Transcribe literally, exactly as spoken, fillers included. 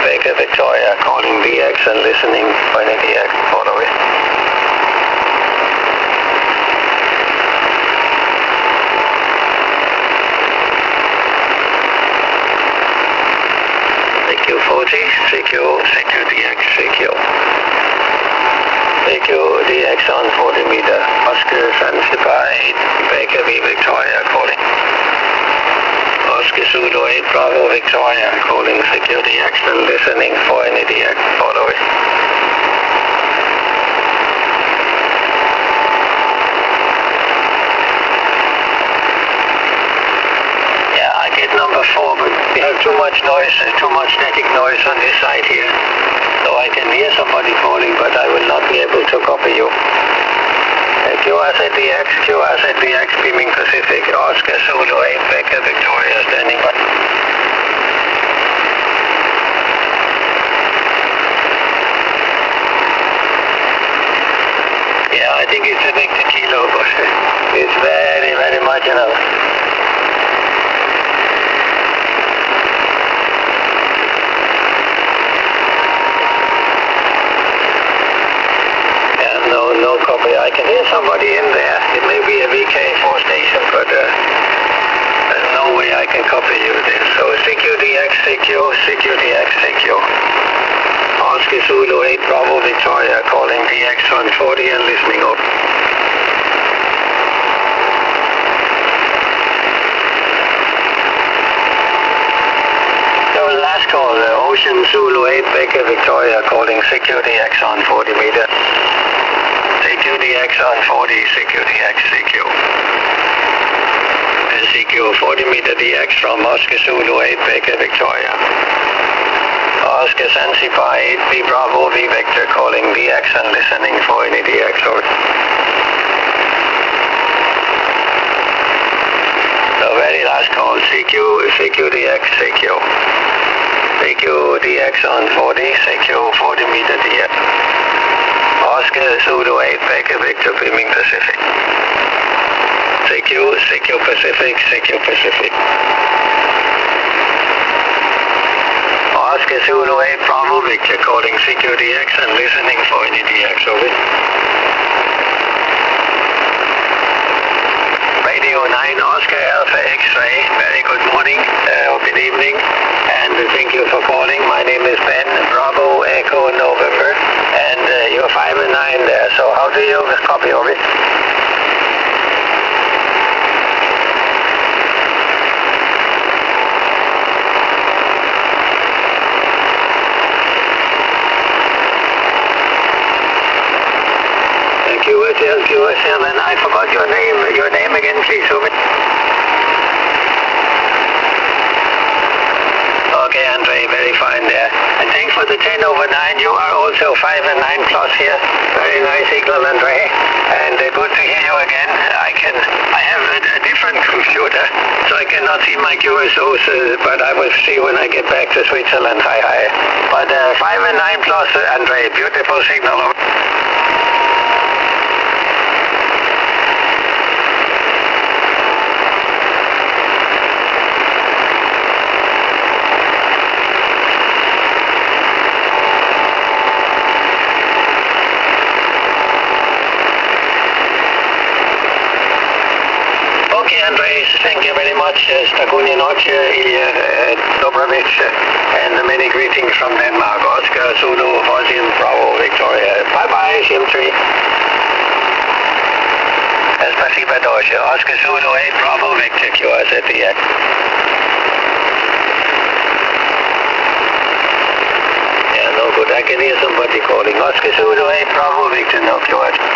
Baker Victoria, calling D X and listening for any D X. Follow it. C Q forty, C Q, C Q D X, C Q. C Q D X on forty meter. Oscar Zanzibar eight, Baker V Victoria, calling. Oscar Zulu eight Bravo Victoria, calling C Q D X and listening for any D X. Follow it. Yeah, I get number four, but we have too much noise, uh, too much static noise on this side here. So I can hear somebody calling, but I will not be able to copy you. Q R Z D X, Q R Z D X, beaming Pacific, Oscar Zulu eight, Baker Victoria, standing by. Yeah, I think it's a Victor Kilo, but it's very, very marginal. No copy. I can hear somebody in there. It may be a V K four station, but uh, there's no way I can copy you there. So C Q D X, C Q, C Q D X, C Q. Oscar Zulu eight Bravo Victoria, calling D X one forty and listening up. So last call, uh, Ocean Zulu eight Baker Victoria, calling C Q D X on forty meter. C Q D X on forty, C Q D X, C Q. C Q forty meter D X from Oscar Zulu eight Baker Victoria. Oscar Zanzibar eight B Bravo V Vector, calling D X and listening for any D X. Over. So very last call, C Q, C Q D X, C Q. C Q D X on forty, C Q forty meter D X. Oscar Zulu eight Baker Victor, beaming Pacific. C Q, C Q Pacific, C Q Pacific. Oscar Zulu eight Bravo Victor, calling C Q D X and listening for any D X. Over. Radio nine Oscar Alpha X-ray, very good morning, uh, or good evening, and thank you for calling. My name is Ben, Bravo Echo November, and uh, you're five and nine there, so how do you copy of it? Q S L, Q S L, and I forgot your name, your name again, please. Over. Okay, Andre, very fine there. And thanks for the ten over nine. You are also five and nine plus here. Very nice signal, Andre. And uh, good to hear you again. I can, I have a, a different computer, so I cannot see my Q S Os, uh, but I will see when I get back to Switzerland. Hi, hi. But uh, five and nine plus, uh, Andre, beautiful signal. Over. Okay, Andres, thank you very much. Stakunia Noche, Ilya Dobrovic, and many greetings from Denmark. Oscar Zulu, Vozin, Bravo, Victoria. Bye-bye, Shimtree. Spasiba Deutsche. Oscar Zulu eight Bravo, Victor, Q R Z D X. Yeah, no good. I can hear somebody calling. Oscar Zulu eight Bravo, Victor, no Q R Z.